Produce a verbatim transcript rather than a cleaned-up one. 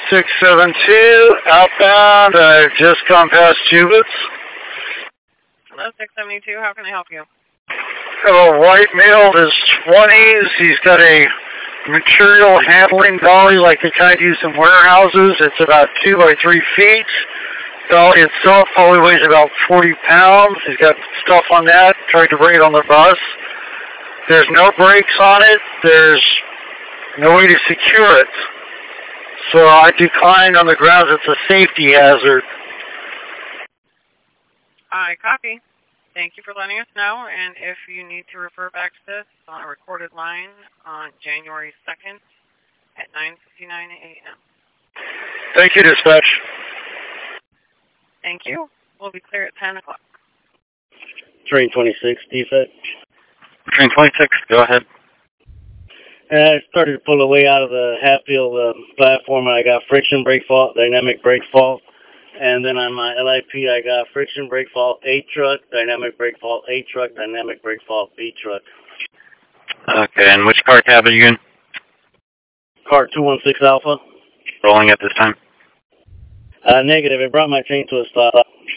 six seven two, outbound. I've just gone past Jubitz. Hello, six seventy-two. How can I help you? I have a white male in his twenties. He's got a material handling dolly like the kind used in warehouses. It's about two by three feet. Dolly itself probably weighs about forty pounds. He's got stuff on that. Tried to bring it on the bus. There's no brakes on it. There's no way to secure it. So I declined on the grounds it's a safety hazard. I copy. Thank you for letting us know. And if you need to refer back to this on a recorded line on January second at nine fifty-nine a.m. Thank you, dispatch. Thank you. We'll be clear at ten o'clock. Train twenty-six, defect. Train twenty-six, go ahead. I started to pull away out of the Hatfield uh, platform, and I got friction brake fault, dynamic brake fault. And then on my L I P, I got friction brake fault, A truck, dynamic brake fault, A truck, dynamic brake fault, B truck. Okay, and which car cab are you in? Car two one six Alpha. Rolling at this time? Uh, negative. It brought my train to a stop.